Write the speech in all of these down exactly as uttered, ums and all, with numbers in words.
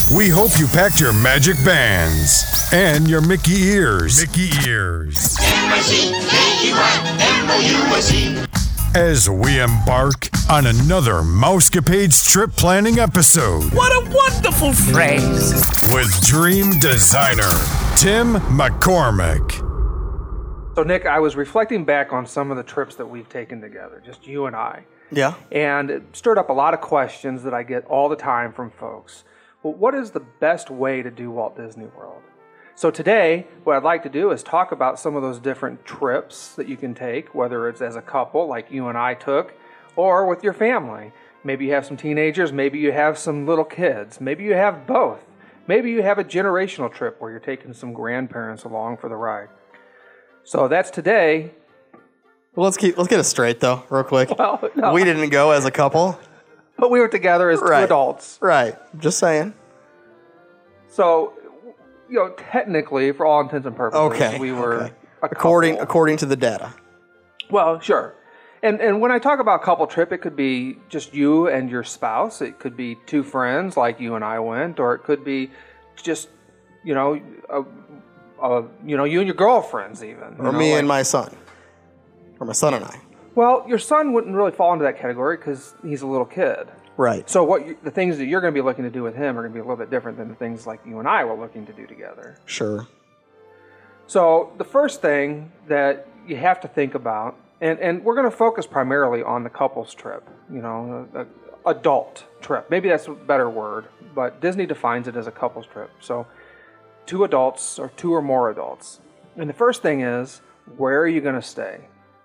We hope you packed your magic bands and your Mickey ears. Mickey ears. M I C K E Y M O U S E. As we embark on another Mousecapades trip planning episode. What a wonderful phrase. With dream designer Tim McCormick. So, Nick, I was reflecting back on some of the trips that we've taken together, just you and I. Yeah. And it stirred up a lot of questions that I get all the time from folks. Well, what is the best way to do Walt Disney World? So today, what I'd like to do is talk about some of those different trips that you can take, whether it's as a couple like you and I took, or with your family. Maybe you have some teenagers, maybe you have some little kids, maybe you have both. Maybe you have a generational trip where you're taking some grandparents along for the ride. So that's today. Well, let's keep let's get it straight though, real quick. Well, no. We didn't go as a couple. But we were together as Right. two adults. Right. Just saying. So, you know, technically, for all intents and purposes, Okay. we were okay. a according couple. according to the data. Well, sure. And and when I talk about couple trip, it could be just you and your spouse. It could be two friends like you and I went, or it could be just, you know, a, a, you know, you and your girlfriends even. you Or know, me like- and my son. Or my son and I. Well, your son wouldn't really fall into that category because he's a little kid. Right. So what you, the things that you're going to be looking to do with him are going to be a little bit different than the things like you and I were looking to do together. Sure. So the first thing that you have to think about, and, and we're going to focus primarily on the couples trip, you know, a, a adult trip. Maybe that's a better word, but Disney defines it as a couples trip. So two adults or two or more adults. And the first thing is, where are you going to stay?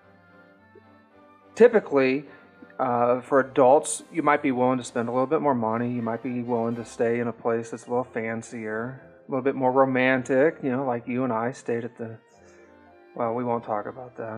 Typically, uh, for adults, you might be willing to spend a little bit more money. You might be willing to stay in a place that's a little fancier, a little bit more romantic, you know, like you and I stayed at the, well, we won't talk about that.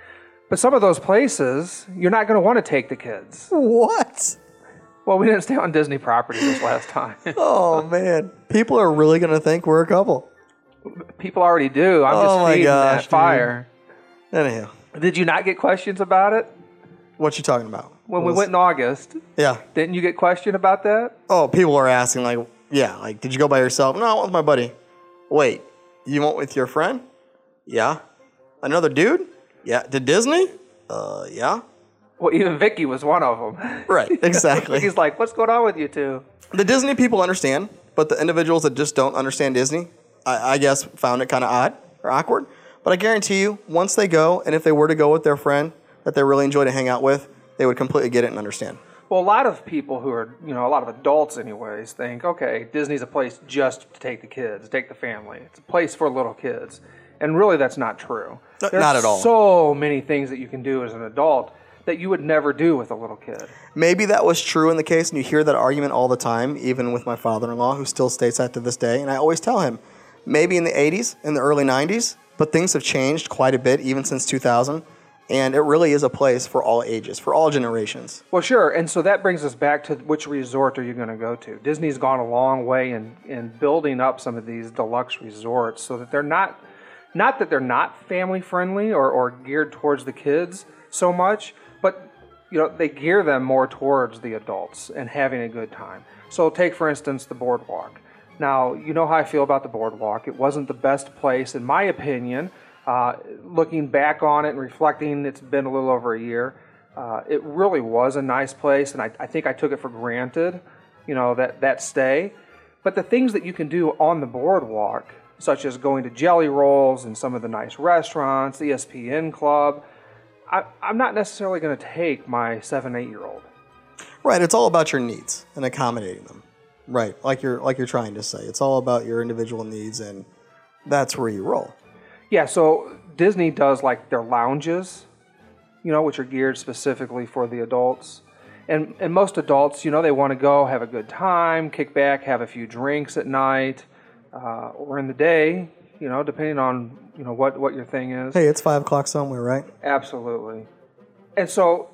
But some of those places, you're not going to want to take the kids. What? Well, we didn't stay on Disney property this last time. Oh man. People are really gonna think we're a couple. People already do. I'm Oh just my feeding gosh, that dude. fire. Anyhow. Did you not get questions about it? What you talking about? When we Was- went in August, Yeah. didn't you get questioned about that? Oh, people are asking like, yeah, like, did you go by yourself? No, I went with my buddy. Wait, you went with your friend? Yeah. Another dude? Yeah. To Disney? Uh, yeah. Well, even Vicky was one of them. Right, exactly. He's like, what's going on with you two? The Disney people understand, but the individuals that just don't understand Disney, I, I guess, found it kind of odd or awkward. But I guarantee you, once they go, and if they were to go with their friend that they really enjoy to hang out with, they would completely get it and understand. Well, a lot of people who are, you know, a lot of adults anyways, think, okay, Disney's a place just to take the kids, take the family. It's a place for little kids. And really, that's not true. Uh, There's not at all. so many things that you can do as an adult that you would never do with a little kid. Maybe that was true in the case, and you hear that argument all the time, even with my father-in-law, who still states that to this day. And I always tell him, maybe in the eighties, in the early nineties, but things have changed quite a bit, even since two thousand. And it really is a place for all ages, for all generations. Well, sure. And so that brings us back to which resort are you going to go to? Disney's gone a long way in, in building up some of these deluxe resorts so that they're not, not that they're not family friendly or, or geared towards the kids so much, but you know they gear them more towards the adults and having a good time. So take, for instance, the boardwalk. Now, you know how I feel about the boardwalk. It wasn't the best place, in my opinion. Uh, looking back on it and reflecting, it's been a little over a year. Uh, it really was a nice place, and I, I think I took it for granted, you know, that, that stay. But the things that you can do on the boardwalk, such as going to Jelly Rolls and some of the nice restaurants, the E S P N Club, I, I'm not necessarily going to take my seven, eight-year-old. Right, it's all about your needs and accommodating them. Right, like you're like you're trying to say. It's all about your individual needs, and that's where you roll. Yeah, so Disney does like their lounges, you know, which are geared specifically for the adults. And and most adults, you know, they want to go have a good time, kick back, have a few drinks at night, uh, or in the day, you know, depending on, you know, what, what your thing is. Hey, it's five o'clock somewhere, right? Absolutely. And so,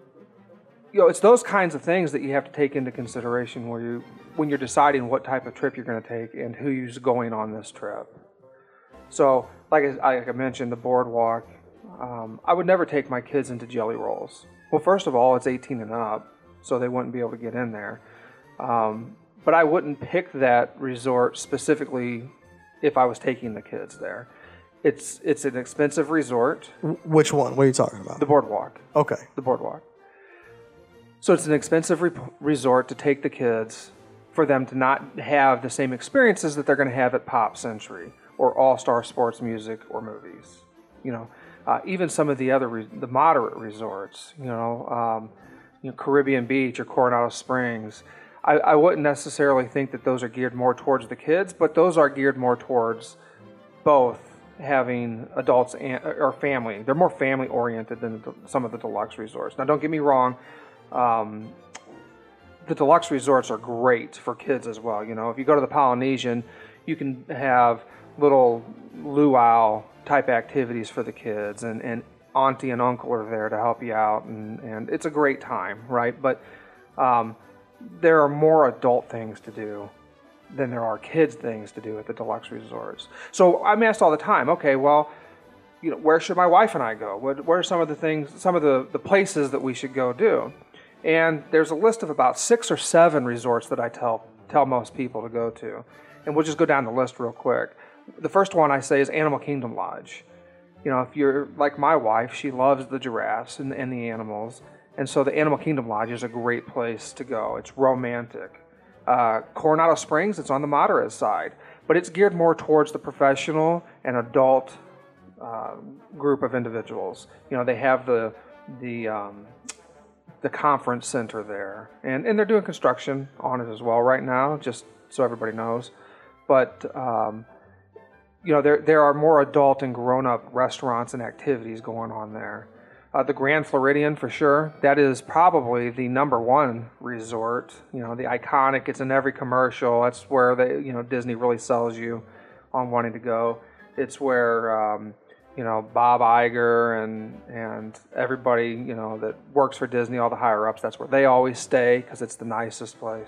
you know, it's those kinds of things that you have to take into consideration where you, when you're deciding what type of trip you're going to take and who's going on this trip. So, like I, like I mentioned, the boardwalk, um, I would never take my kids into Jelly Rolls. Well, first of all, it's eighteen and up, so they wouldn't be able to get in there. Um, but I wouldn't pick that resort specifically if I was taking the kids there. It's it's an expensive resort. Which one? What are you talking about? The Boardwalk. Okay. The Boardwalk. So it's an expensive re- resort to take the kids for them to not have the same experiences that they're going to have at Pop Century or All-Star Sports Music or movies. You know, uh, even some of the other re- the moderate resorts. You know, um, you know, Caribbean Beach or Coronado Springs. I, I wouldn't necessarily think that those are geared more towards the kids, but those are geared more towards both having adults and, or family. They're more family oriented than the, some of the deluxe resorts. Now, don't get me wrong. Um, the deluxe resorts are great for kids as well. You know, if you go to the Polynesian, you can have little luau type activities for the kids, and, and auntie and uncle are there to help you out, and, and it's a great time, right? But um, there are more adult things to do than there are kids things to do at the deluxe resorts. So I'm asked all the time, okay, well, you know, where should my wife and I go? What, what are some of the things, some of the, the places that we should go do? And there's a list of about six or seven resorts that I tell tell most people to go to. And we'll just go down the list real quick. The first one I say is Animal Kingdom Lodge. You know, if you're like my wife, she loves the giraffes and, and the animals. And so the Animal Kingdom Lodge is a great place to go. It's romantic. Uh, Coronado Springs, it's on the moderate side, but it's geared more towards the professional and adult uh, group of individuals. You know, they have the the um, the conference center there, and, and they're doing construction on it as well right now, just so everybody knows. But um, you know, there there are more adult and grown-up restaurants and activities going on there. Uh, the Grand Floridian, for sure. That is probably the number one resort. You know, the iconic. It's in every commercial. That's where they, you know, Disney really sells you on wanting to go. It's where, um, you know, Bob Iger and and everybody, you know, that works for Disney, all the higher ups. That's where they always stay because it's the nicest place.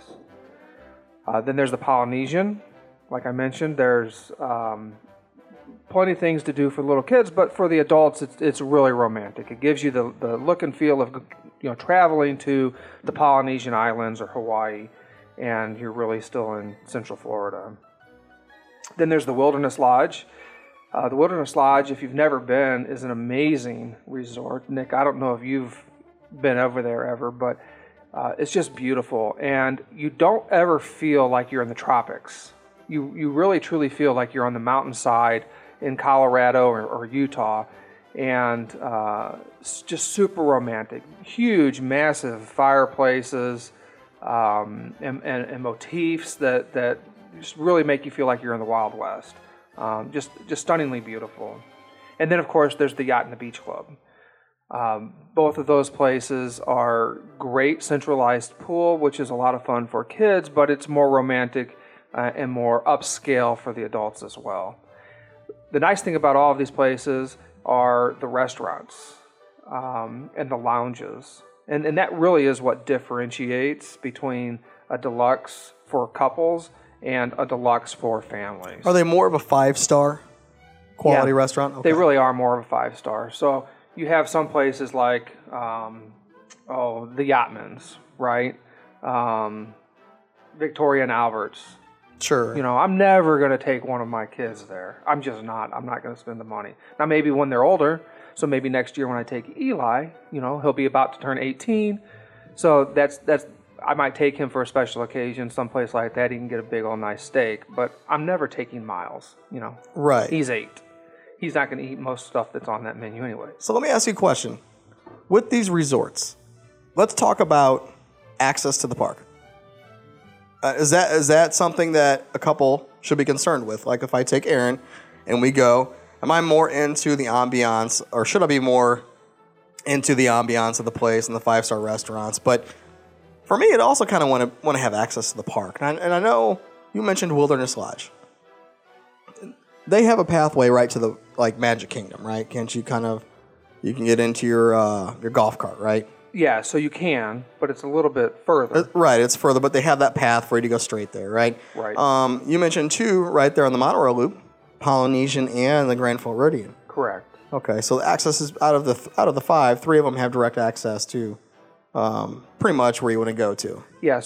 Uh, then there's the Polynesian. Like I mentioned, there's um, plenty of things to do for little kids, but for the adults, it's, it's really romantic. It gives you the, the look and feel of, you know, traveling to the Polynesian Islands or Hawaii, and you're really still in Central Florida. Then there's the Wilderness Lodge. Uh, the Wilderness Lodge, if you've never been, is an amazing resort. Nick, I don't know if you've been over there ever, but uh, it's just beautiful, and you don't ever feel like you're in the tropics. You you really truly feel like you're on the mountainside in Colorado or, or Utah, and uh, it's just super romantic. Huge, massive fireplaces um, and, and, and motifs that, that just really make you feel like you're in the Wild West. Um, just just stunningly beautiful. And then, of course, there's the Yacht and the Beach Club. Um, both of those places are great centralized pool, which is a lot of fun for kids, but it's more romantic uh, and more upscale for the adults as well. The nice thing about all of these places are the restaurants um, and the lounges. And, and that really is what differentiates between a deluxe for couples and a deluxe for families. Are they more of a five-star quality Yeah, restaurant? Okay. They really are more of a five-star. So you have some places like, um, oh, the Yachtman's, right? Um, Victoria and Albert's. Sure. You know, I'm never going to take one of my kids there. I'm just not. I'm not going to spend the money. Now, maybe when they're older, so maybe next year when I take Eli, you know, he'll be about to turn eighteen. So that's, that's I might take him for a special occasion, someplace like that. He can get a big old nice steak. But I'm never taking Miles, you know. Right. He's eight. He's not going to eat most stuff that's on that menu anyway. So let me ask you a question. With these resorts, let's talk about access to the park. Uh, is that is that something that a couple should be concerned with? Like if I take Aaron and we go, am I more into the ambiance, or should I be more into the ambiance of the place and the five-star restaurants? But for me, I'd also kind of want to want to have access to the park. And I, and I know you mentioned Wilderness Lodge. They have a pathway right to the like Magic Kingdom, right? Can't you kind of you can get into your uh, your golf cart, right? Yeah, so you can, but it's a little bit further. Uh, Right, it's further, but they have that path for you to go straight there, right? Right. Um, you mentioned two right there on the monorail loop, Polynesian and the Grand Floridian. Correct. Okay, so the access is out of the th- out of the five, three of them have direct access to um, pretty much where you want to go to. Yeah, so f-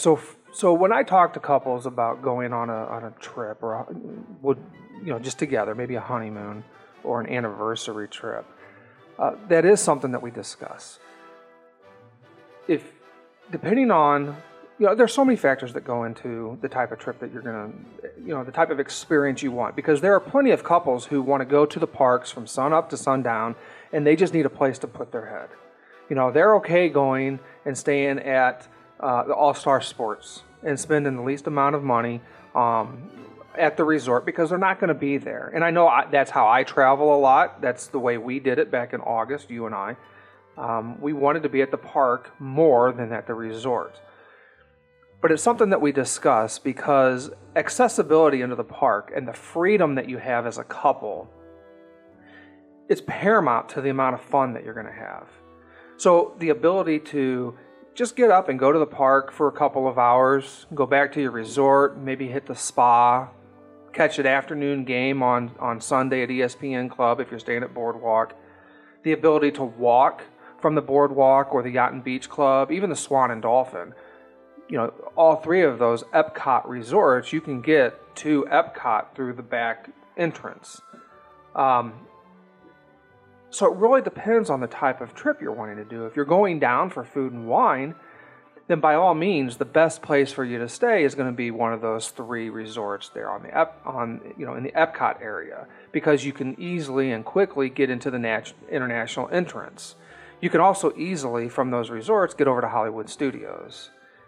So when I talk to couples about going on a on a trip or a, would you know just together, maybe a honeymoon or an anniversary trip, uh, that is something that we discuss. If depending on you know, there's so many factors that go into the type of trip that you're gonna, you know, the type of experience you want. Because there are plenty of couples who want to go to the parks from sun up to sundown, and they just need a place to put their head. You know, they're okay going and staying at uh, the All-Star Sports and spending the least amount of money um, at the resort because they're not going to be there. And I know I, that's how I travel a lot. That's the way we did it back in August, you and I. Um, we wanted to be at the park more than at the resort. But it's something that we discuss because accessibility into the park and the freedom that you have as a couple, it's paramount to the amount of fun that you're going to have. So the ability to just get up and go to the park for a couple of hours, go back to your resort, maybe hit the spa, catch an afternoon game on, on Sunday at E S P N Club if you're staying at Boardwalk, the ability to walk from the Boardwalk or the Yacht and Beach Club, even the Swan and Dolphin. You know, all three of those Epcot resorts, you can get to Epcot through the back entrance. Um, so it really depends on the type of trip you're wanting to do. If you're going down for food and wine, then by all means, the best place for you to stay is going to be one of those three resorts there on the Ep, on you know in the Epcot area, because you can easily and quickly get into the nat- international entrance. You can also easily, from those resorts, get over to Hollywood Studios.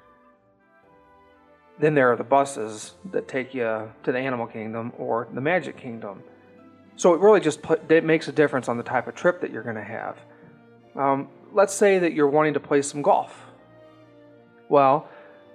Then there are the buses that take you to the Animal Kingdom or the Magic Kingdom. So it really just put, it makes a difference on the type of trip that you're going to have. Um, let's say that you're wanting to play some golf. Well,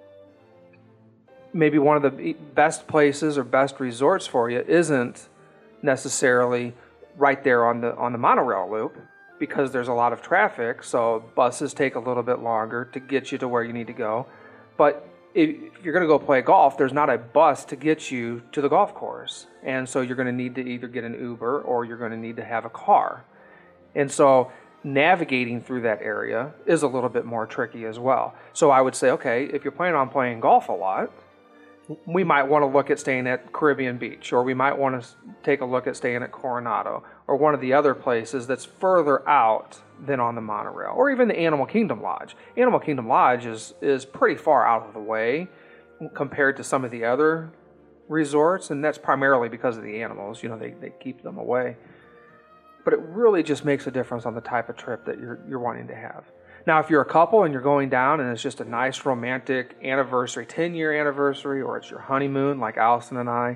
maybe one of the best places or best resorts for you isn't necessarily right there on the on the monorail loop because there's a lot of traffic, so buses take a little bit longer to get you to where you need to go. But if you're going to go play golf, there's not a bus to get you to the golf course. And so you're going to need to either get an Uber or you're going to need to have a car. And so navigating through that area is a little bit more tricky as well. So I would say, okay, if you're planning on playing golf a lot, we might want to look at staying at Caribbean Beach, or we might want to take a look at staying at Coronado, or one of the other places that's further out than on the monorail, or even the Animal Kingdom Lodge. Animal Kingdom Lodge is, is pretty far out of the way compared to some of the other resorts, and that's primarily because of the animals. You know, they, they keep them away. But it really just makes a difference on the type of trip that you're you're wanting to have. Now, if you're a couple and you're going down and it's just a nice romantic anniversary, ten-year anniversary, or it's your honeymoon like Allison and I,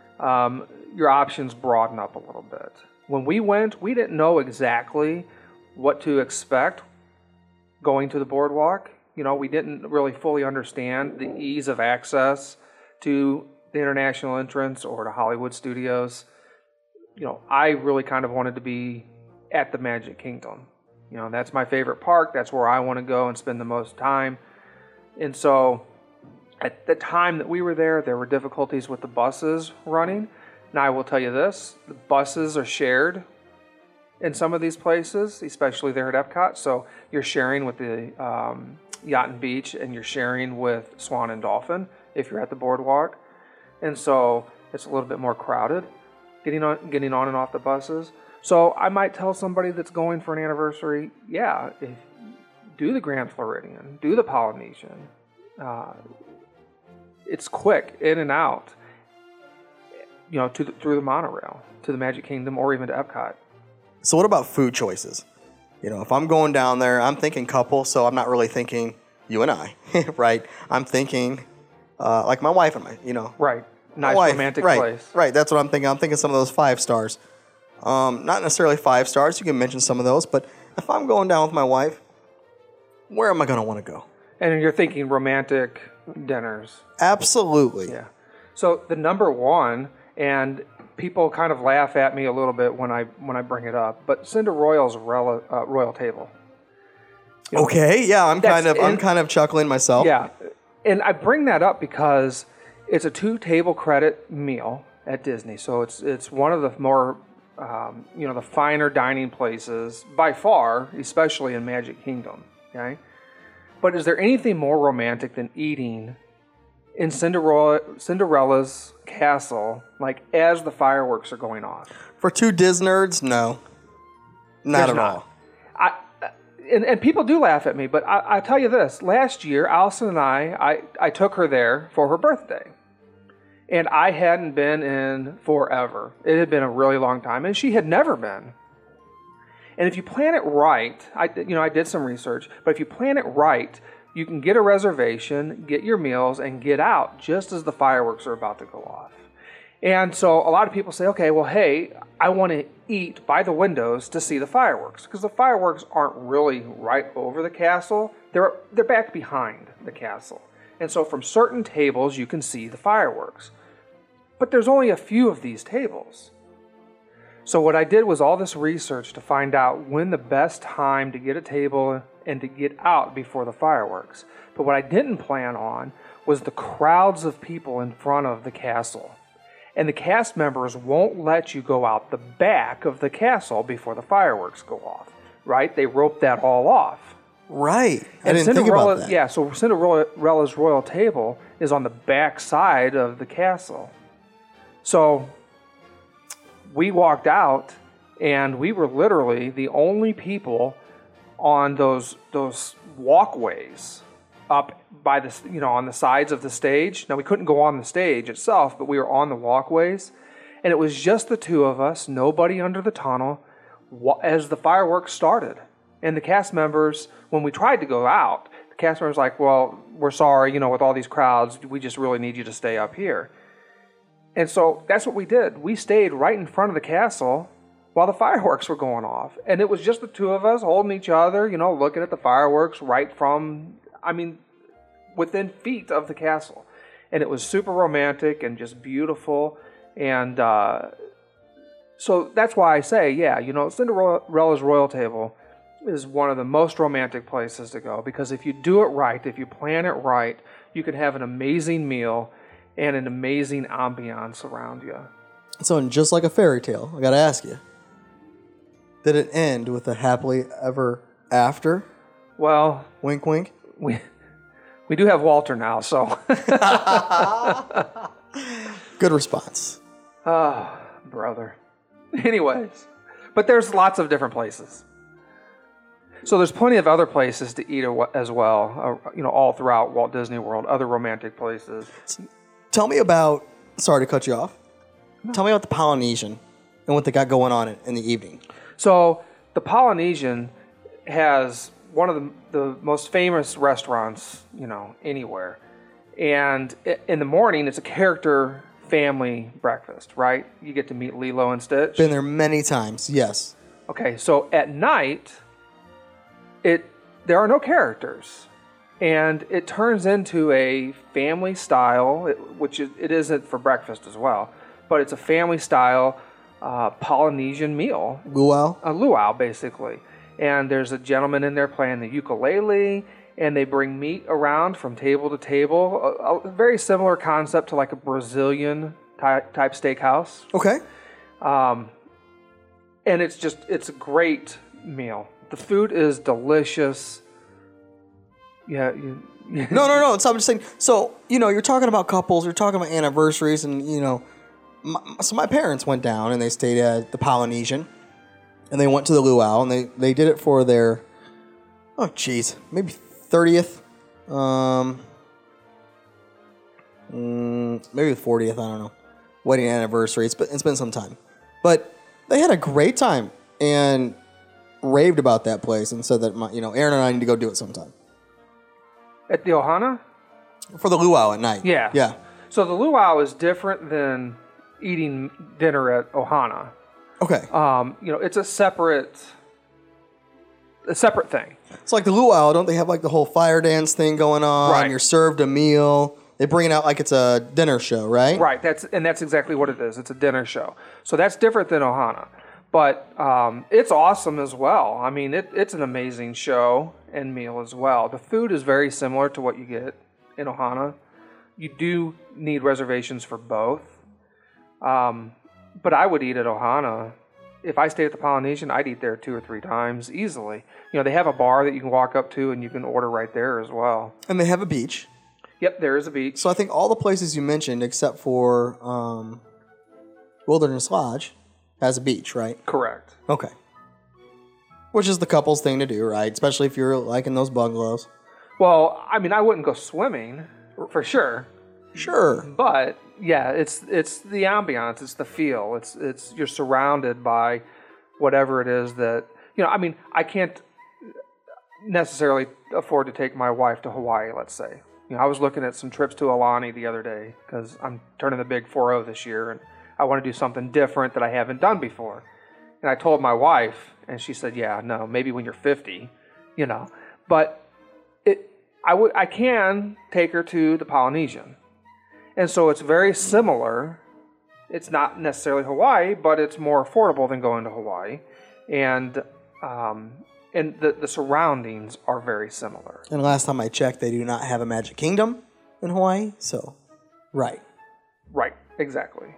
um, your options broaden up a little bit. When we went, we didn't know exactly what to expect going to the Boardwalk. You know, we didn't really fully understand the ease of access to the international entrance or to Hollywood Studios. You know, I really kind of wanted to be at the Magic Kingdom. You know, that's my favorite park. That's where I want to go and spend the most time. And so at the time that we were there, there were difficulties with the buses running. Now, I will tell you this, the buses are shared in some of these places, especially there at Epcot. So you're sharing with the um, Yacht and Beach, and you're sharing with Swan and Dolphin if you're at the Boardwalk. And so it's a little bit more crowded getting on, getting on and off the buses. So I might tell somebody that's going for an anniversary, yeah, if, do the Grand Floridian, do the Polynesian. Uh, it's quick, in and out, you know, to the, through the monorail, to the Magic Kingdom, or even to Epcot. So what about food choices? You know, if I'm going down there, I'm thinking couple, so I'm not really thinking you and I, right? I'm thinking uh, like my wife and my, you know. Right. Nice wife, romantic right, place. Right, that's what I'm thinking. I'm thinking some of those five stars. Um, not necessarily five stars. You can mention some of those, but if I'm going down with my wife, where am I going to want to go? And you're thinking romantic dinners. Absolutely. Yeah. So the number one, and people kind of laugh at me a little bit when I when I bring it up, but Cinder Royal's Royal, uh, Royal Table. You know, okay, yeah, I'm kind of in, I'm kind of chuckling myself. Yeah, and I bring that up because it's a two table credit meal at Disney, so it's it's one of the more um, you know the finer dining places by far, especially in Magic Kingdom. Okay, but is there anything more romantic than eating in Cinderella, Cinderella's castle, like as the fireworks are going off. For two Disney nerds, no. Not There's at not. all. I, and, and people do laugh at me, but I, I tell you this. Last year, Allison and I, I, I took her there for her birthday. And I hadn't been in forever. It had been a really long time, and she had never been. And if you plan it right, I, you know, I did some research, but if you plan it right, you can get a reservation, get your meals, and get out just as the fireworks are about to go off. And so a lot of people say, okay, well, hey, I want to eat by the windows to see the fireworks, because the fireworks aren't really right over the castle. They're, they're back behind the castle. And so from certain tables, you can see the fireworks. But there's only a few of these tables. So what I did was all this research to find out when the best time to get a table and to get out before the fireworks. But what I didn't plan on was the crowds of people in front of the castle. And the cast members won't let you go out the back of the castle before the fireworks go off, right? They rope that all off. Right. I And didn't think Cinderella, about that. yeah, so Cinderella's royal table is on the back side of the castle. So we walked out, and we were literally the only people on those those walkways up by the you know on the sides of the stage. Now we couldn't go on the stage itself, but we were on the walkways, and it was just the two of us, nobody under the tunnel, as the fireworks started. And the cast members, when we tried to go out, the cast members were like, "Well, we're sorry, you know, with all these crowds, we just really need you to stay up here." And so that's what we did. We stayed right in front of the castle while the fireworks were going off. And it was just the two of us holding each other, you know, looking at the fireworks right from, I mean, within feet of the castle. And it was super romantic and just beautiful. And uh, so that's why I say, yeah, you know, Cinderella's Royal Table is one of the most romantic places to go. Because if you do it right, if you plan it right, you can have an amazing meal and an amazing ambiance around you. So, and just like a fairy tale, I gotta ask you, did it end with a happily ever after? Well, Wink, wink. we we do have Walter now, so. Good response. Oh, brother. Anyways, but there's lots of different places. So there's plenty of other places to eat as well, uh, you know, all throughout Walt Disney World, other romantic places. Tell me about, sorry to cut you off, no. Tell me about the Polynesian and what they got going on in the evening. So the Polynesian has one of the, the most famous restaurants, you know, anywhere. And in the morning, it's a character family breakfast, right? You get to meet Lilo and Stitch. Been there many times, yes. Okay, so at night, it there are no characters. And it turns into a family style, which it, it isn't for breakfast as well, but it's a family style uh, Polynesian meal. Luau? A luau, basically. And there's a gentleman in there playing the ukulele, and they bring meat around from table to table. A, a very similar concept to like a Brazilian type, type steakhouse. Okay. Um, and it's just, it's a great meal. The food is delicious. Yeah. You, no, no, no. So I'm just saying, so, you know, you're talking about couples, you're talking about anniversaries, and, you know, my, so my parents went down and they stayed at the Polynesian, and they went to the luau, and they, they did it for their, oh, geez, maybe thirtieth, um, mm, maybe fortieth, I don't know, wedding anniversary. It's been, it's been some time. But they had a great time and raved about that place and said that, my, you know, Aaron and I need to go do it sometime. At the Ohana? For the luau at night. Yeah. Yeah. So the luau is different than eating dinner at Ohana. Okay. Um, you know, it's a separate, a separate thing. It's like the luau, don't they have like the whole fire dance thing going on? Right. You're served a meal. They bring it out like it's a dinner show, right? Right. That's and that's exactly what it is. It's a dinner show. So that's different than Ohana. But um, it's awesome as well. I mean, it, it's an amazing show and meal as well. The food is very similar to what you get in Ohana. You do need reservations for both. Um, but I would eat at Ohana. If I stayed at the Polynesian, I'd eat there two or three times easily. You know, they have a bar that you can walk up to and you can order right there as well. And they have a beach. Yep, there is a beach. So I think all the places you mentioned, except for um, Wilderness Lodge, has a beach, right? Correct. Okay. Which is the couple's thing to do, right? Especially if you're like in those bungalows. Well, I mean, I wouldn't go swimming for sure, Sure. but yeah, it's it's the ambiance, it's the feel, it's it's you're surrounded by whatever it is that you know. I mean, I can't necessarily afford to take my wife to Hawaii. Let's say, you know, I was looking at some trips to Aulani the other day because I'm turning the big four oh this year, and I want to do something different that I haven't done before. And I told my wife, and she said, "Yeah, no, maybe when you're fifty, you know." But it, I would, I can take her to the Polynesian, and so it's very similar. It's not necessarily Hawaii, but it's more affordable than going to Hawaii, and um, and the the surroundings are very similar. And last time I checked, they do not have a Magic Kingdom in Hawaii. So, right. Right, exactly.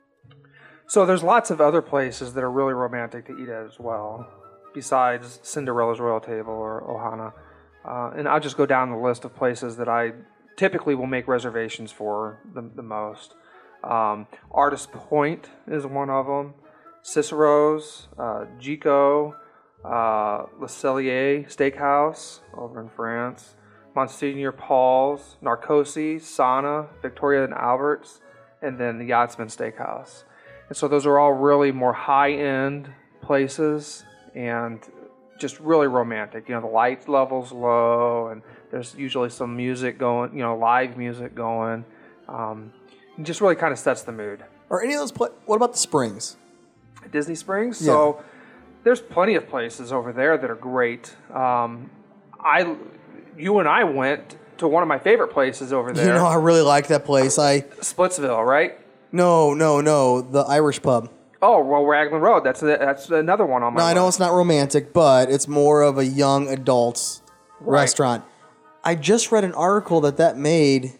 So there's lots of other places that are really romantic to eat at as well, besides Cinderella's Royal Table or Ohana. Uh, and I'll just go down the list of places that I typically will make reservations for the, the most. Um, Artist Point is one of them. Cicero's, uh, Gico, uh, Le Cellier Steakhouse over in France. Monsignor Paul's, Narcosi, Sana, Victoria and Albert's, and then the Yachtsman Steakhouse. And so those are all really more high-end places and just really romantic. You know, the light level's low, and there's usually some music going, you know, live music going. Um, it just really kind of sets the mood. Are any of those, pla- what about the Springs? Disney Springs? Yeah. So there's plenty of places over there that are great. Um, I, you and I went to one of my favorite places over there. You know, I really like that place. I Splitsville, right? No, no, no. The Irish pub. Oh, well, Raglan Road. That's a, that's another one on my No, I know list. it's not romantic, but it's more of a young adults Right. restaurant. I just read an article that that made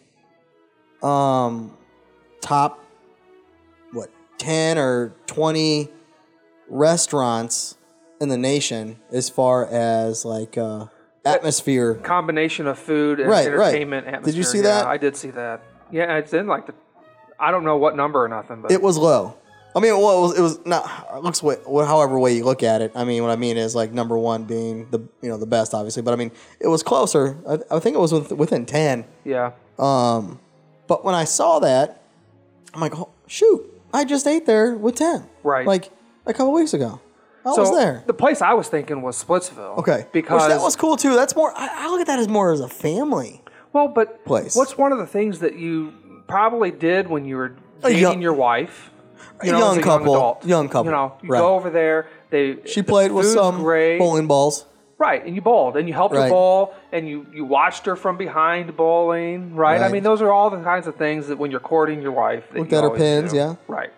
um, top, what, ten or twenty restaurants in the nation as far as, like, uh, atmosphere. Combination of food and Right, right. entertainment atmosphere. Did you see Yeah, that? I did see that. Yeah, it's in like the, I don't know what number or nothing, but It was low. I mean, well, it was, it was not. It looks way, however way you look at it. I mean, what I mean is like number one being the you know the best, obviously. But I mean, it was closer. I, I think it was with, within ten. yeah. Um, but when I saw that, I'm like, oh, shoot! I just ate there with ten. Right. Like a couple weeks ago, I So was there. the place I was thinking was Splitsville. Okay, Because Which that was cool too. That's more. I, I look at that as more as a family. well, but place. what's one of the things that you probably did when you were A dating young- your wife? You a know, young as couple, adult. young couple, You know, you right. go over there. They She the played with food's some great. bowling balls. Right, and you bowled, and you helped her Right. bowl, and you, you watched her from behind bowling, right? I Right. mean, those are all the kinds of things that when you're courting your wife, that Looked you at her always pins, do. yeah. Right.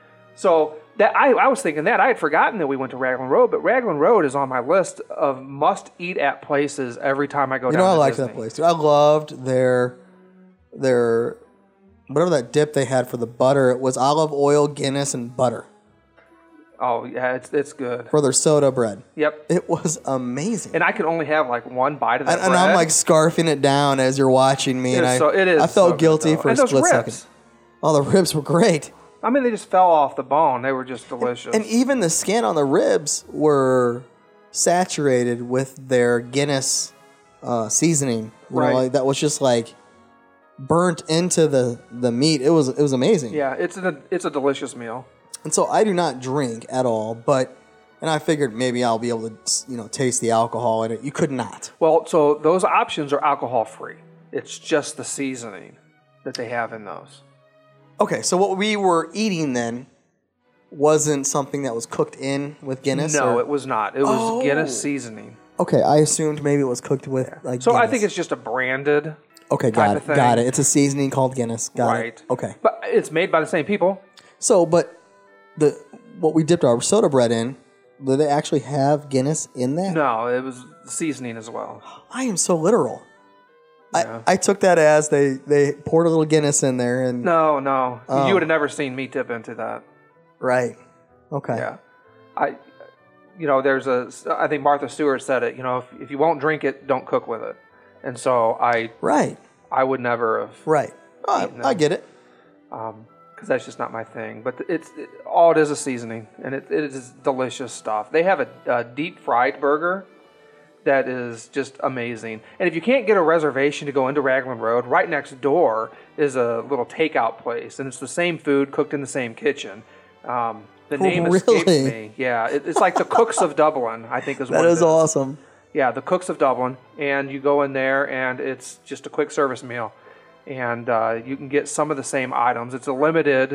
So that I, I was thinking that I had forgotten that we went to Raglan Road, but Raglan Road is on my list of must-eat at places every time I go You down know, I to liked Disney. that place too. I loved their their whatever that dip they had for the butter. It was olive oil, Guinness, and butter Oh yeah, it's it's good. for their soda bread. Yep. It was amazing. And I could only have like one bite of that And, and bread. I'm like scarfing it down as you're watching me, It and is I so, it is I felt so good, guilty though. for and a those split ribs. second. Oh, the ribs were great, I mean, they just fell off the bone. They were just delicious. and even the skin on the ribs were saturated with their Guinness uh, seasoning. You Right. know, like that was just like burnt into the the meat. It was it was amazing. yeah, it's a it's a delicious meal. And so I do not drink at all, but and I figured maybe I'll be able to, you know, taste the alcohol in it. You could not. Well, so those options are alcohol free. It's just the seasoning that they have in those. Okay, so what we were eating then wasn't something that was cooked in with Guinness? No, or- it was not. It was Oh. Guinness seasoning. Okay, I assumed maybe it was cooked with like So I Guinness. think it's just a branded, Okay, type got of it. thing. Got it. It's a seasoning called Guinness. Got right? it. Okay. but it's made by the same people. So, but the what we dipped our soda bread in, do they actually have Guinness in that? No, it was seasoning as well. I am so literal. Yeah. I, I took that as they, they poured a little Guinness in there and No, no, Oh. you would have never seen me dip into that. right. Okay. Yeah, I, you know, there's a. I think Martha Stewart said it. You know, if, if you won't drink it, don't cook with it. And so I, Right. I would never have. Right. Oh, I, I get it. Because that's just not my thing. But it's it, all it is is seasoning, and it, it is delicious stuff. They have a, a deep fried burger that is just amazing. And if you can't get a reservation to go into Raglan Road, right next door is a little takeout place, and it's the same food cooked in the same kitchen. Um, the name really? escapes me. Yeah, it, it's like the Cooks of Dublin, I think is what That it is is. awesome. Yeah, the Cooks of Dublin, and you go in there, and it's just a quick service meal. And uh, you can get some of the same items. It's a limited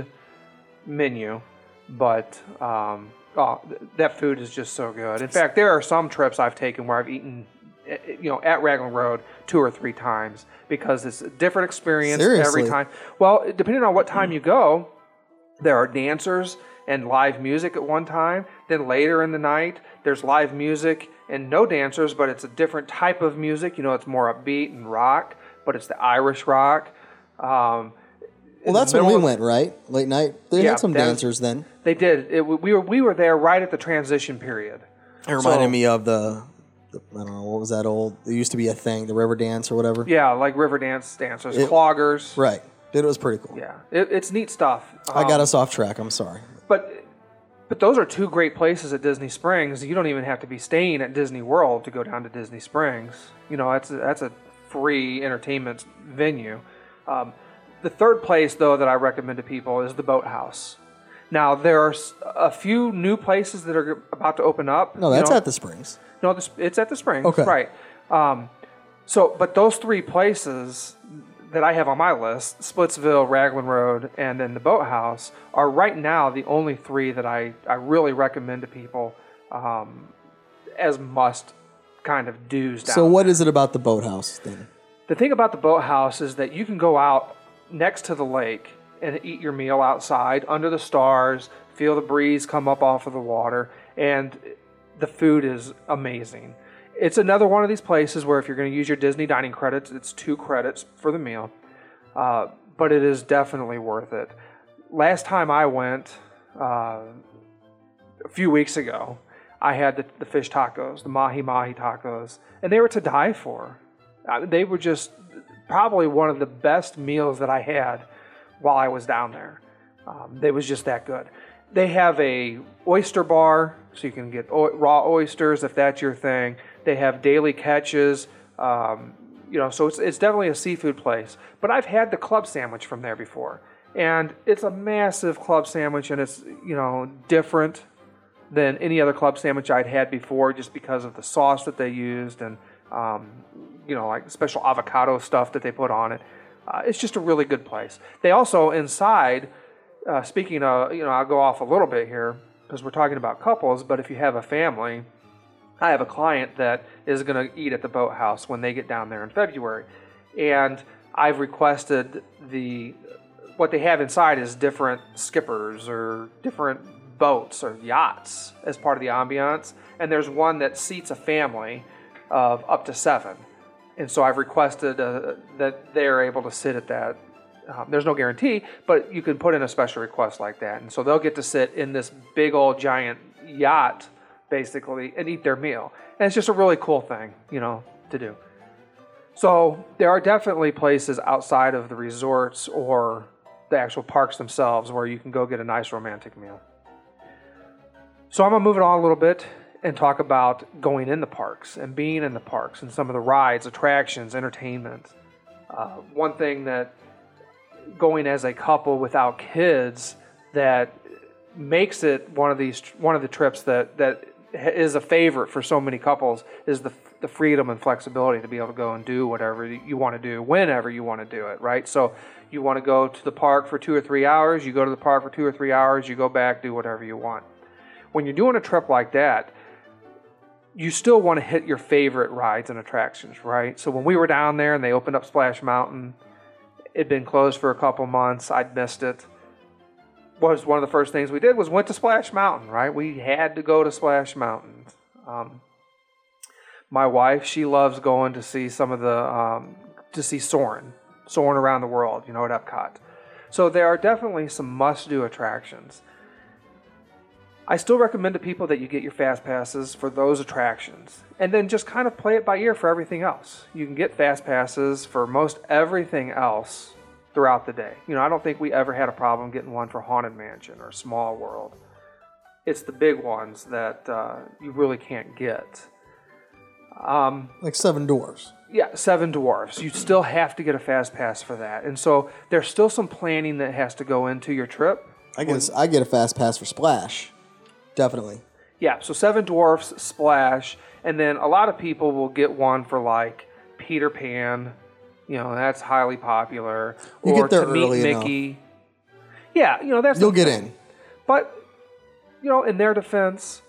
menu, but um, oh, th- that food is just so good. In fact, there are some trips I've taken where I've eaten, eh, you know, at Raglan Road two or three times because it's a different experience Seriously? every time. Well, depending on what time you go, there are dancers and live music at one time. Then later in the night, there's live music and no dancers, but it's a different type of music. You know, it's more upbeat and rock, but it's the Irish rock. Um, Well, that's when we went, right? Late night. They Yeah, had some that was- dancers then. They did. It, we were we were there right at the transition period. It reminded So- me of the, the, I don't know, what was that old? It used to be a thing, the river dance or whatever. Yeah, like river dance dancers, It- cloggers. Right. It was pretty cool. Yeah, it, it's neat stuff. I got Um, us off track. I'm sorry. But but those are two great places at Disney Springs. You don't even have to be staying at Disney World to go down to Disney Springs. You know, that's a, that's a free entertainment venue. Um, the third place, though, that I recommend to people is the Boathouse. Now, there are s- a few new places that are about to open up. No, you that's know. at the Springs. No, this, it's at the Springs. Okay. Right. Um, so, but those three places that I have on my list, Splitsville, Raglan Road, and then the Boathouse, are right now the only three that I, I really recommend to people um, as must kind of do's down So what there. is it about the boathouse then? The thing about the Boathouse is that you can go out next to the lake and eat your meal outside under the stars, feel the breeze come up off of the water, and the food is amazing. It's another one of these places where if you're going to use your Disney dining credits, it's two credits for the meal, uh, but it is definitely worth it. Last time I went, uh, a few weeks ago, I had the, the fish tacos, the mahi mahi tacos, and they were to die for. Uh, they were just probably one of the best meals that I had while I was down there. Um, they was just that good. They have a oyster bar, so you can get o- raw oysters if that's your thing. They have daily catches, um, you know, so it's it's definitely a seafood place. But I've had the club sandwich from there before, and it's a massive club sandwich, and it's, you know, different than any other club sandwich I'd had before, just because of the sauce that they used and um, you know, like special avocado stuff that they put on it. Uh, it's just a really good place. They also inside. Uh, speaking of, you know, I'll go off a little bit here because we're talking about couples, but if you have a family, I have a client that is going to eat at the Boathouse when they get down there in February. And I've requested the, what they have inside is different skippers or different boats or yachts as part of the ambiance. And there's one that seats a family of up to seven. And so I've requested uh, that they're able to sit at that. Um, there's no guarantee, but you can put in a special request like that. And so they'll get to sit in this big old giant yacht, basically, and eat their meal. And it's just a really cool thing, you know, to do. So there are definitely places outside of the resorts or the actual parks themselves where you can go get a nice romantic meal. So I'm going to move it on a little bit and talk about going in the parks and being in the parks and some of the rides, attractions, entertainment. Uh, one thing that going as a couple without kids that makes it one of these one of the trips that that is a favorite for so many couples is the the freedom and flexibility to be able to go and do whatever you want to do whenever you want to do it, right? So you want to go to the park for two or three hours, you go to the park for two or three hours, you go back, do whatever you want. When you're doing a trip like that, you still want to hit your favorite rides and attractions, right? So when we were down there and they opened up Splash Mountain, it'd been closed for a couple months. I'd missed it. Was one of the first things we did was went to Splash Mountain, right? We had to go to Splash Mountain. Um, my wife, she loves going to see some of the, um, to see Soarin', Soarin' around the world, you know, at Epcot. So there are definitely some must-do attractions. I still recommend to people that you get your fast passes for those attractions, and then just kind of play it by ear for everything else. You can get fast passes for most everything else throughout the day. You know, I don't think we ever had a problem getting one for Haunted Mansion or Small World. It's the big ones that uh, you really can't get. Um, like Seven Dwarfs. Yeah, Seven Dwarfs. You still have to get a fast pass for that, and so there's still some planning that has to go into your trip. I get a, I get a fast pass for Splash. Definitely. Yeah, so Seven Dwarfs, Splash, and then a lot of people will get one for like Peter Pan. You know, that's highly popular. You or get there to meet early Mickey. enough. Yeah, you know, that's You'll the get thing. in. But, you know, in their defense,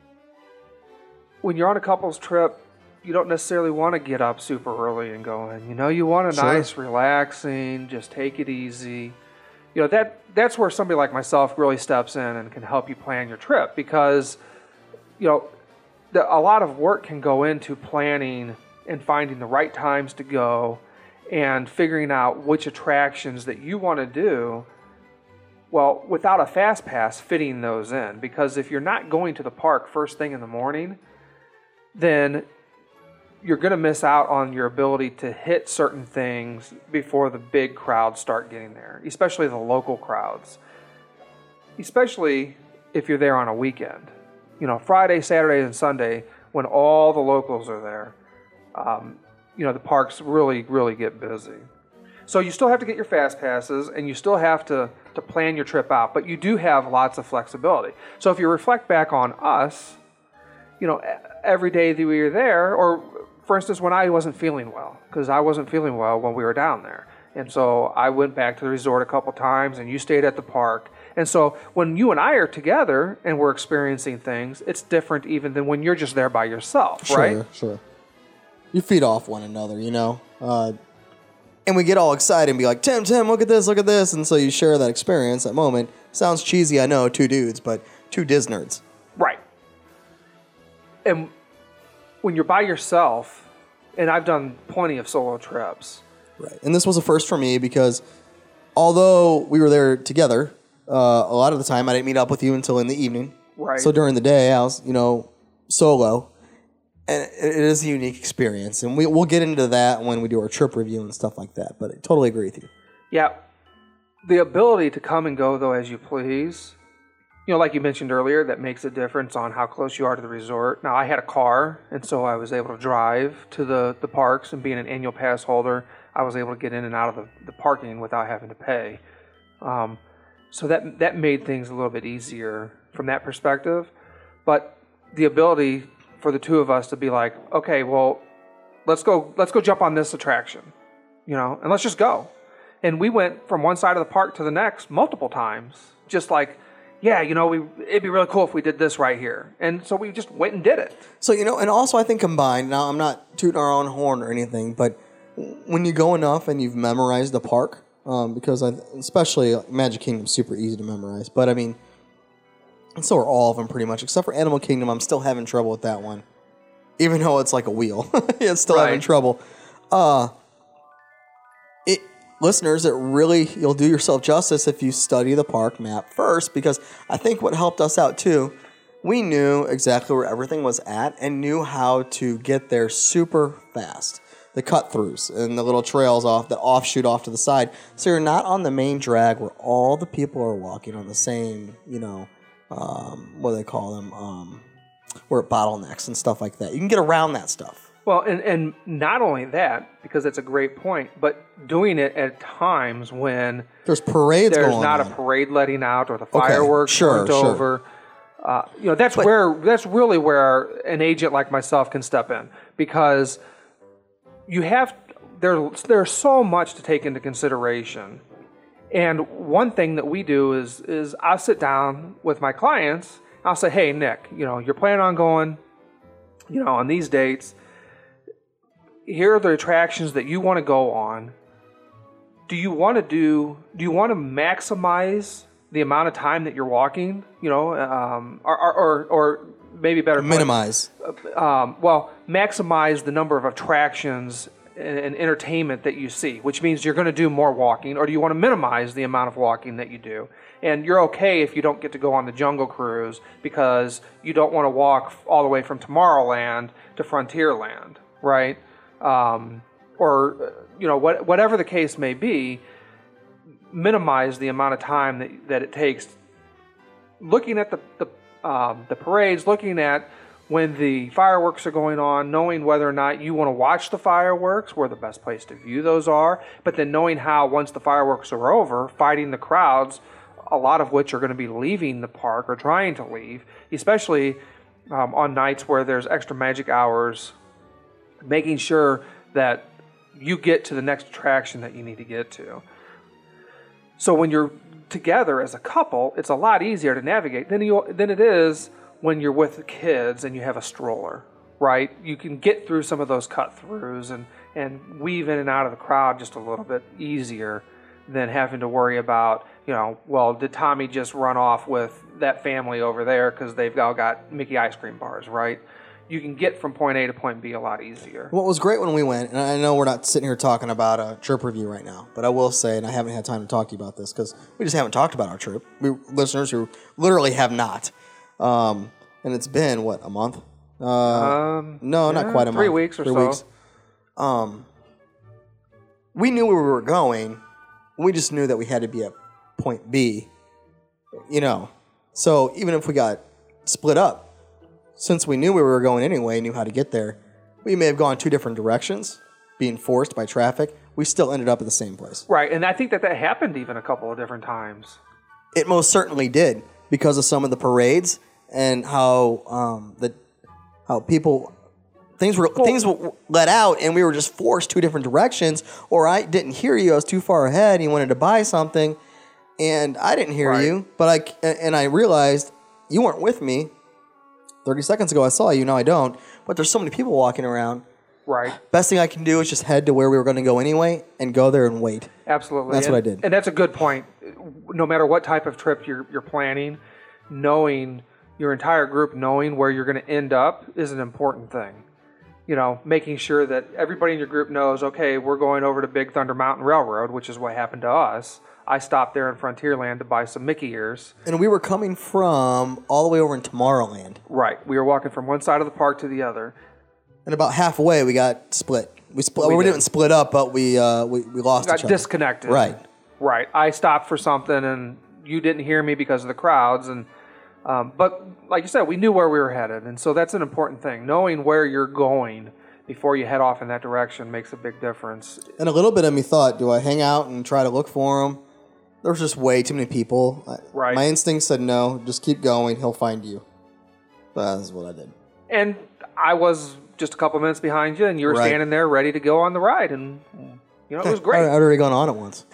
when you're on a couple's trip, you don't necessarily want to get up super early and go in. You know, you want a Sure. nice, relaxing, just take it easy. You know, that that's where somebody like myself really steps in and can help you plan your trip, because, you know, the, a lot of work can go into planning and finding the right times to go and figuring out which attractions that you want to do. Well, without a fast pass, fitting those in, because if you're not going to the park first thing in the morning, then you're going to miss out on your ability to hit certain things before the big crowds start getting there, especially the local crowds, especially if you're there on a weekend. You know, Friday, Saturday, and Sunday, when all the locals are there, um, you know, the parks really, really get busy. So you still have to get your fast passes, and you still have to, to plan your trip out, but you do have lots of flexibility. So if you reflect back on us, you know, every day that we were there, or for instance, when I wasn't feeling well, because I wasn't feeling well when we were down there. And so I went back to the resort a couple times, and you stayed at the park. And so when you and I are together and we're experiencing things, it's different even than when you're just there by yourself, Sure, right? sure. You feed off one another, you know? Uh, and we get all excited and be like, Tim, Tim, look at this, look at this. And so you share that experience, that moment. Sounds cheesy, I know, two dudes, but two Diz nerds. Right. And when you're by yourself, and I've done plenty of solo trips. Right. And this was a first for me because although we were there together, uh, a lot of the time I didn't meet up with you until in the evening. Right. So during the day, I was, you know, solo. And it is a unique experience. And we, we'll get into that when we do our trip review and stuff like that. But I totally agree with you. Yeah. The ability to come and go, though, as you please, you know, like you mentioned earlier, that makes a difference on how close you are to the resort. Now, I had a car, and so I was able to drive to the, the parks, and being an annual pass holder, I was able to get in and out of the, the parking without having to pay. Um, so that that made things a little bit easier from that perspective. But the ability for the two of us to be like, okay, well, let's go, let's go jump on this attraction, you know, and let's just go. And we went from one side of the park to the next multiple times, just like, yeah, you know, we it'd be really cool if we did this right here. And so we just went and did it. So, you know, and also I think combined, now I'm not tooting our own horn or anything, but when you go enough and you've memorized the park, um, because I, especially Magic Kingdom's super easy to memorize, but I mean, and so are all of them pretty much, except for Animal Kingdom. I'm still having trouble with that one. Even though it's like a wheel. It's still Right. having trouble. Uh, it Listeners, it really, you'll do yourself justice if you study the park map first, because I think what helped us out too, we knew exactly where everything was at and knew how to get there super fast. The cut-throughs and the little trails off that offshoot off to the side. So you're not on the main drag where all the people are walking on the same, you know, um, what do they call them? Um, where it bottlenecks and stuff like that. You can get around that stuff. Well, and, and not only that, because it's a great point, but doing it at times when There's parades there's going not on. a parade letting out or the fireworks sure, aren't sure. over. Uh, you know, that's where that's really where an agent like myself can step in, because you have there there's so much to take into consideration. And one thing that we do is is I'll sit down with my clients. I'll say, hey, Nick, you know, you're planning on going, you know, on these dates. Here are the attractions that you want to go on. Do you want to do, do you want to maximize the amount of time that you're walking, you know, um, or, or, or, or maybe better put, Minimize. um, well, maximize the number of attractions and, and entertainment that you see, which means you're going to do more walking, or do you want to minimize the amount of walking that you do? And you're okay if you don't get to go on the Jungle Cruise because you don't want to walk all the way from Tomorrowland to Frontierland, right? Um, or, you know, what, whatever the case may be, minimize the amount of time that, that it takes looking at the, the, um, the parades, looking at when the fireworks are going on, knowing whether or not you want to watch the fireworks, where the best place to view those are, but then knowing how once the fireworks are over, fighting the crowds, a lot of which are going to be leaving the park or trying to leave, especially um, on nights where there's extra magic hours, making sure that you get to the next attraction that you need to get to. So when you're together as a couple, it's a lot easier to navigate than, you, than it is when you're with the kids and you have a stroller, right? You can get through some of those cut-throughs and, and weave in and out of the crowd just a little bit easier than having to worry about, you know, well, did Tommy just run off with that family over there because they've all got Mickey ice cream bars, right? You can get from point A to point B a lot easier. What was great when we went, and I know we're not sitting here talking about a trip review right now, but I will say, and I haven't had time to talk to you about this because we just haven't talked about our trip. We listeners who literally have not. Um, and it's been, what, a month? Uh, um, no, yeah, not quite a three month. weeks or three so. Weeks. Um, we knew where we were going. We just knew that we had to be at point B, you know. So even if we got split up, since we knew we were going anyway, knew how to get there, we may have gone two different directions, being forced by traffic. We still ended up at the same place. Right, and I think that that happened even a couple of different times. It most certainly did because of some of the parades and how um, the how people things were well, things were let out, and we were just forced two different directions. Or I didn't hear you; I was too far ahead. And you wanted to buy something, and I didn't hear right. you. But I and I realized you weren't with me. Thirty seconds ago, I saw you. Now I don't. But there's so many people walking around. Right. Best thing I can do is just head to where we were going to go anyway and go there and wait. Absolutely. That's and, what I did. And that's a good point. No matter what type of trip you're you're planning, knowing your entire group, knowing where you're going to end up is an important thing. You know, making sure that everybody in your group knows, okay, we're going over to Big Thunder Mountain Railroad, which is what happened to us. I stopped there in Frontierland to buy some Mickey ears. And we were coming from all the way over in Tomorrowland. Right. We were walking from one side of the park to the other. And about halfway, we got split. We split. We We, did. didn't split up, but we uh, we, we lost Got each other. disconnected. Right. Right. I stopped for something, and you didn't hear me because of the crowds. And um, but like you said, we knew where we were headed, and so that's an important thing. Knowing where you're going before you head off in that direction makes a big difference. And a little bit of me thought, do I hang out and try to look for him? There was just way too many people. I- Right. My instinct said no. Just keep going. He'll find you. That's what I did. And I was just a couple minutes behind you, and you were Right. standing there ready to go on the ride, and you know it was I, great. I'd already gone on it once.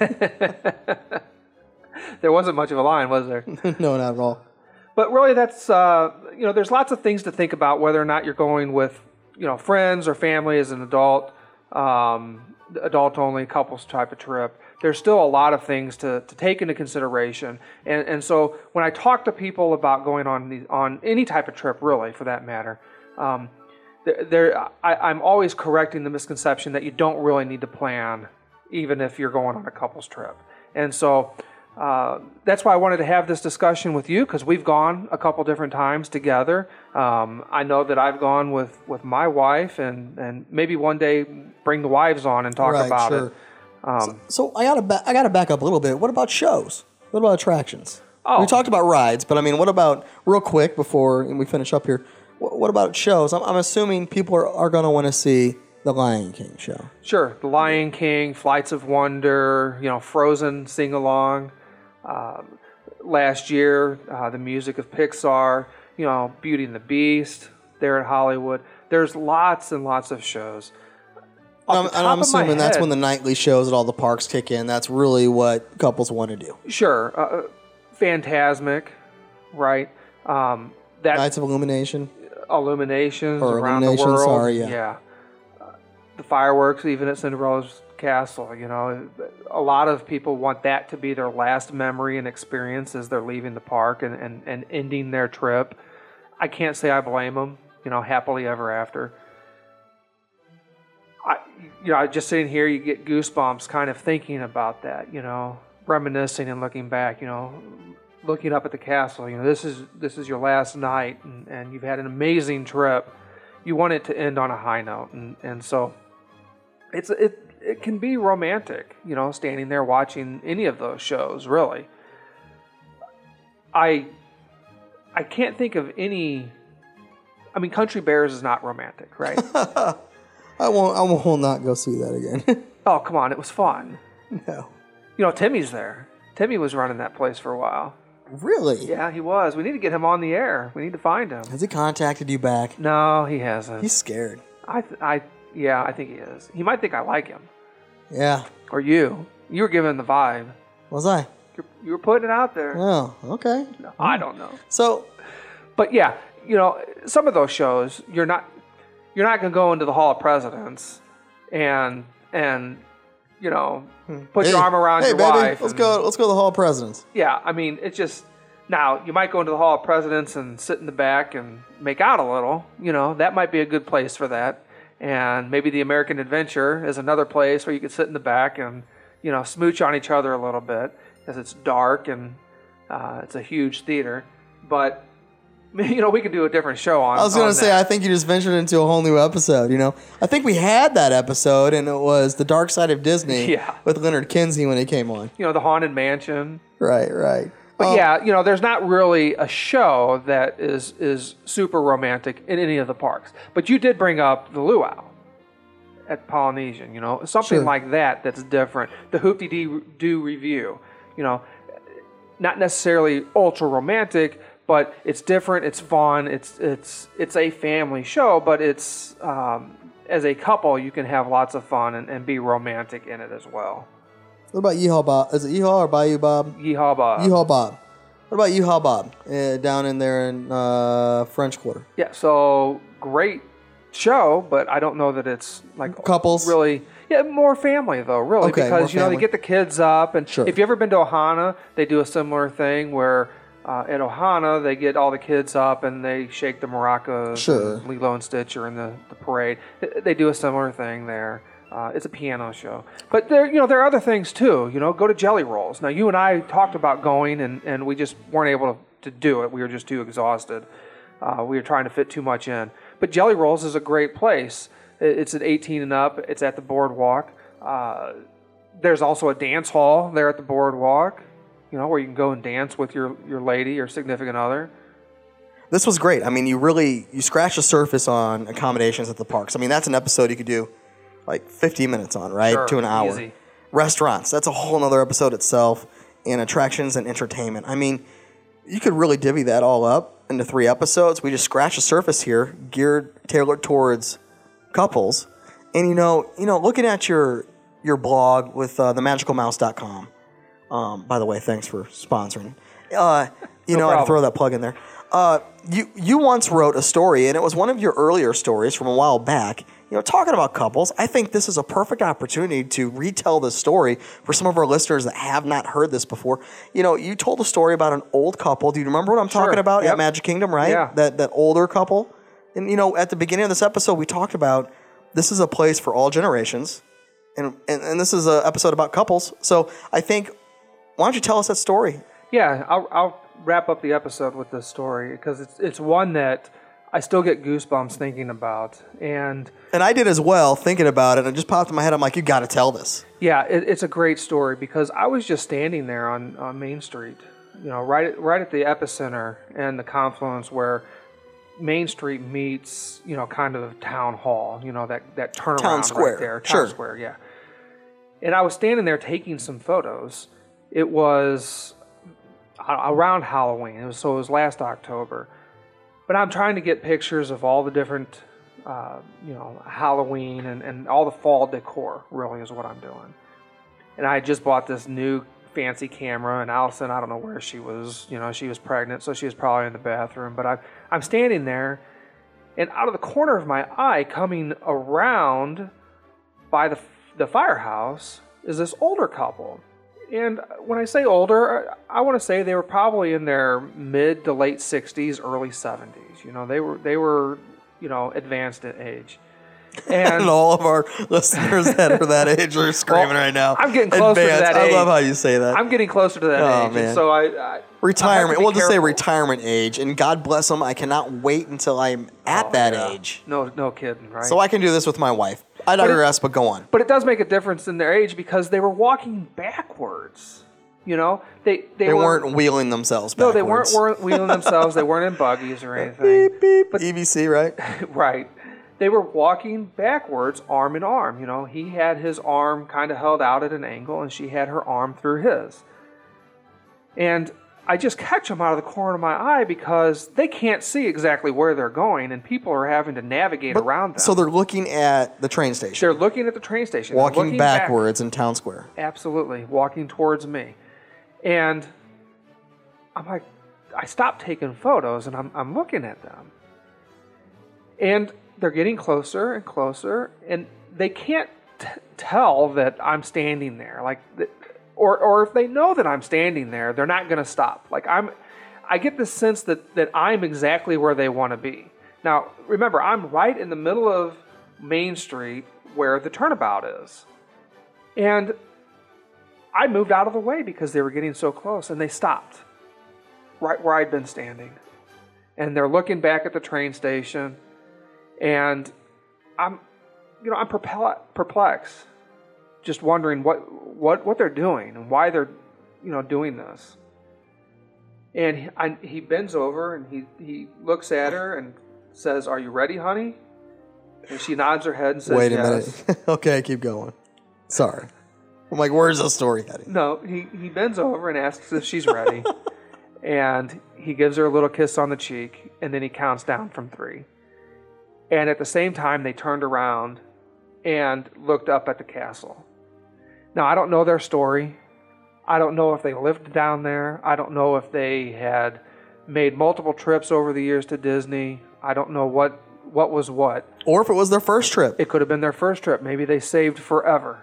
There wasn't much of a line, was there? No, not at all. But really, that's uh, you know, there's lots of things to think about whether or not you're going with, you know, friends or family as an adult, um, adult only, couples type of trip. There's still a lot of things to, to take into consideration, and and so when I talk to people about going on these, on any type of trip, really for that matter, um, there, there I, I'm always correcting the misconception that you don't really need to plan, even if you're going on a couples trip, and so. Uh, that's why I wanted to have this discussion with you, because we've gone a couple different times together. Um, I know that I've gone with, with my wife, and, and maybe one day bring the wives on and talk Right, about sure. it. Um, So I gotta ba- I gotta back up a little bit. What about shows? What about attractions? Oh. We talked about rides, but I mean, what about real quick before we finish up here? What, what about shows? I'm, I'm assuming people are, are gonna want to see the Lion King show. Sure, The Lion King, Flights of Wonder, you know, Frozen sing-along. Um, last year, uh, the music of Pixar, you know, Beauty and the Beast, there at Hollywood. There's lots and lots of shows. Off And I'm, the and top I'm of my assuming that's head- when the nightly shows at all the parks kick in. That's really what couples want to do. Sure, uh, Phantasmic, right? Um, that Nights of Illumination. illuminations Or around Illumination, the world. sorry, yeah. Uh, the fireworks, even at Cinderella's castle. You know, a lot of people want that to be their last memory and experience as they're leaving the park and, and, and ending their trip. I can't say I blame them. You know, happily ever after. I, you know, just sitting here, you get goosebumps kind of thinking about that, you know, reminiscing and looking back, you know, looking up at the castle. You know, this is this is your last night, and, and you've had an amazing trip. You want it to end on a high note, and, and so it's it it can be romantic, you know, standing there watching any of those shows. Really, I I can't think of any. I mean, Country Bears is not romantic, right? I won't. I will not go see that again. Oh, come on, it was fun. No. You know, Timmy's there. Timmy was running that place for a while. Really? Yeah, he was. We need to get him on the air. We need to find him. Has he contacted you back? No, he hasn't. He's scared. I, th- I, yeah, I think he is. He might think I like him. Yeah. Or you. You were giving the vibe. Was I? You're, you were putting it out there. Oh, okay. No, I don't know. So, but yeah, you know, some of those shows, you're not, you're not going to go into the Hall of Presidents and and you know put hey, your arm around hey, your baby, wife. Let's and, go. Let's go to the Hall of Presidents. Yeah, I mean, it's just now you might go into the Hall of Presidents and sit in the back and make out a little. You know, that might be a good place for that. And maybe the American Adventure is another place where you could sit in the back and you know smooch on each other a little bit because it's dark and uh, it's a huge theater. But you know, we could do a different show on. I was going on to say, that. I think you just ventured into a whole new episode. You know, I think we had that episode, and it was The Dark Side of Disney Yeah. with Leonard Kinsey when he came on. You know, the Haunted Mansion. Right, right. But Um, yeah, you know, there's not really a show that is is super romantic in any of the parks. But you did bring up the Luau at Polynesian, you know, something Sure. like that that's different. The Hoop-de-Doo Review, you know, not necessarily ultra romantic, but it's different, it's fun, it's it's it's a family show, but it's um, as a couple you can have lots of fun and, and be romantic in it as well. What about Yeehaw Bob? Is it Yeehaw or Bayou Bob? Yeehaw Bob. Yeehaw Bob. What about Yeehaw Bob uh, down in there in uh, French Quarter? Yeah, so great show, but I don't know that it's like Couples? really. Yeah, more family though, really, Okay, because more you know family. they get the kids up, and Sure. if you ever been to Ohana, they do a similar thing where uh, at Ohana they get all the kids up and they shake the maracas. Sure. And Lilo and Stitch are in the, the parade. They- They do a similar thing there. Uh, it's a piano show, but there, you know, there are other things too. You know, go to Jelly Rolls. Now, you and I talked about going, and, and we just weren't able to, to do it. We were just too exhausted. Uh, we were trying to fit too much in. But Jelly Rolls is a great place. It- It's at eighteen and up. It's at the boardwalk. Uh, there's also a dance hall there at the boardwalk. You know, where you can go and dance with your, your lady or significant other. This was great. I mean, you really you scratch the surface on accommodations at the parks. I mean, that's an episode you could do like fifteen minutes on, right? Sure, to an hour. easy. Restaurants, that's a whole other episode itself. And attractions and entertainment. I mean, you could really divvy that all up into three episodes. We just scratched the surface here, geared, tailored towards couples. And you know, you know, looking at your your blog with uh, the magical mouse dot com. Um, by the way, thanks for sponsoring. Uh, you No know, I had to problem. throw that plug in there. Uh, you you once wrote a story, and it was one of your earlier stories from a while back. You know, talking about couples. I think this is a perfect opportunity to retell this story for some of our listeners that have not heard this before. You know, you told a story about an old couple. Do you remember what I'm Sure. talking about Yep. at Magic Kingdom? Right? Yeah. That that older couple. And you know, at the beginning of this episode, we talked about this is a place for all generations, and and, and this is an episode about couples. So I think, why don't you tell us that story? Yeah, I'll, I'll wrap up the episode with this story because it's it's one that I still get goosebumps thinking about. And And I did as well, thinking about it, and it just popped in my head. I'm like, you got to tell this. yeah, it, it's a great story because I was just standing there on, on Main Street, you know, right at, right at the epicenter and the confluence where Main Street meets, you know, kind of Town Hall, you know, that, that turnaround Town Square, right there. Town sure. Square, yeah. And I was standing there taking some photos. It was a- around Halloween, it was, so it was last October. But I'm trying to get pictures of all the different, uh, you know, Halloween and, and all the fall decor, really, is what I'm doing. And I had just bought this new fancy camera, and Allison, I don't know where she was, you know, she was pregnant, so she was probably in the bathroom. But I, I'm standing there, and out of the corner of my eye, coming around by the, the firehouse, is this older couple. And when I say older, I want to say they were probably in their mid to late sixties, early seventies. You know, they were they were, you know, advanced in age. And, and all of our listeners that are that age are screaming Well, right now. I'm getting closer to Advance. that age. I love how you say that. I'm getting closer to that Oh, age. man. And so I, I retirement. I We'll just say careful. retirement age. And God bless them. I cannot wait until I'm at Oh, that yeah. age. No, no kidding, right? So I can do this with my wife. I digress, but go on. But it does make a difference in their age because they were walking backwards. You know, they they, They were, weren't wheeling themselves No, backwards. they weren't, weren't wheeling themselves. They weren't in buggies or anything. Beep, beep. But E V C, right? Right. They were walking backwards, arm in arm. You know, he had his arm kind of held out at an angle, and she had her arm through his. And I just catch them out of the corner of my eye because they can't see exactly where they're going, and people are having to navigate around them. So they're looking at the train station. They're looking at the train station. They're walking looking back- backwards in town square. Absolutely, walking towards me. And I'm like, I stopped taking photos, and I'm, I'm looking at them. And they're getting closer and closer, and they can't t- tell that I'm standing there. Like, th- or or if they know that I'm standing there, they're not going to stop. Like I'm, I get the sense that that I'm exactly where they want to be. Now, remember, I'm right in the middle of Main Street where the turnabout is, and I moved out of the way because they were getting so close, and they stopped right where I'd been standing, and they're looking back at the train station. And I'm, you know, I'm perpel- perplexed, just wondering what, what, what they're doing and why they're, you know, doing this. And he, I, he bends over and he, he looks at her and says, "Are you ready, honey?" And she nods her head and says, Wait a yes. minute. Okay, keep going. Sorry. I'm like, where's the story heading? No, he, he bends over and asks if she's ready. And he gives her a little kiss on the cheek, and then he counts down from three. And at the same time, they turned around and looked up at the castle. Now, I don't know their story. I don't know if they lived down there. I don't know if they had made multiple trips over the years to Disney. I don't know what, what was what. Or if it was their first trip. It could have been their first trip. Maybe they saved forever.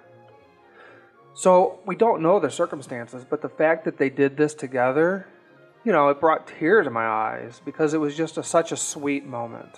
So we don't know the circumstances, but the fact that they did this together, you know, it brought tears to my eyes because it was just a, such a sweet moment.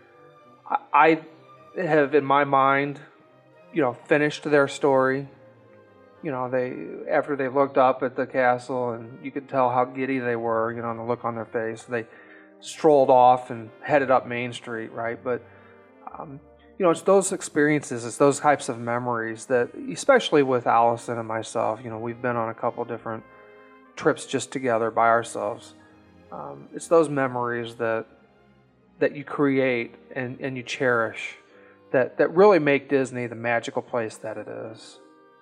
I have, in my mind, you know, finished their story. You know, they after they looked up at the castle, and you could tell how giddy they were, you know, and the look on their face. They strolled off and headed up Main Street, right? But, um, you know, it's those experiences, it's those types of memories that, especially with Allison and myself, you know, we've been on a couple different trips just together by ourselves. Um, it's those memories that that you create and, and you cherish that, that really make Disney the magical place that it is.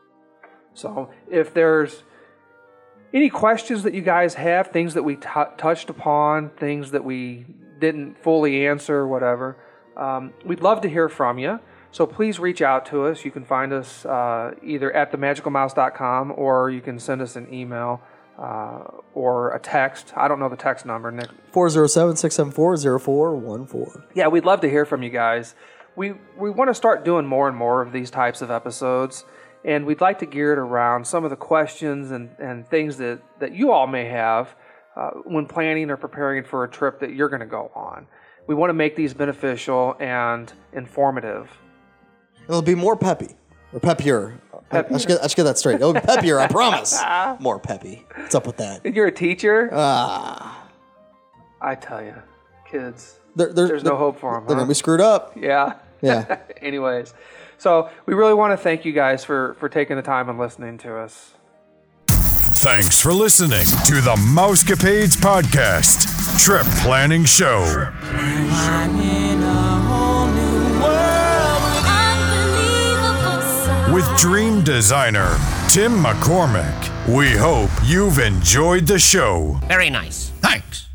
So if there's any questions that you guys have, things that we t- touched upon, things that we didn't fully answer, whatever, um, we'd love to hear from you. So please reach out to us. You can find us uh, either at the magical mouse dot com, or you can send us an email uh, or a text. I don't know the text number, Nick. four oh seven, six seven four, oh four one four. Yeah, we'd love to hear from you guys. We we want to start doing more and more of these types of episodes, and we'd like to gear it around some of the questions and, and things that, that you all may have uh, when planning or preparing for a trip that you're going to go on. We want to make these beneficial and informative. It'll be more peppy. Or peppier. Peppier. I, I, should get, I should get that straight. It'll be peppier, I promise. More peppy. What's up with that? And you're a teacher? Ah. I tell you, kids, They're, they're, there's they're, no hope for them. They're huh? going to be screwed up. Yeah. Yeah. Anyways, so we really want to thank you guys for, for taking the time and listening to us. Thanks for listening to the Mousecapades Podcast Trip Planning Show. With dream designer Tim McCormick. We hope you've enjoyed the show. Very nice. Thanks.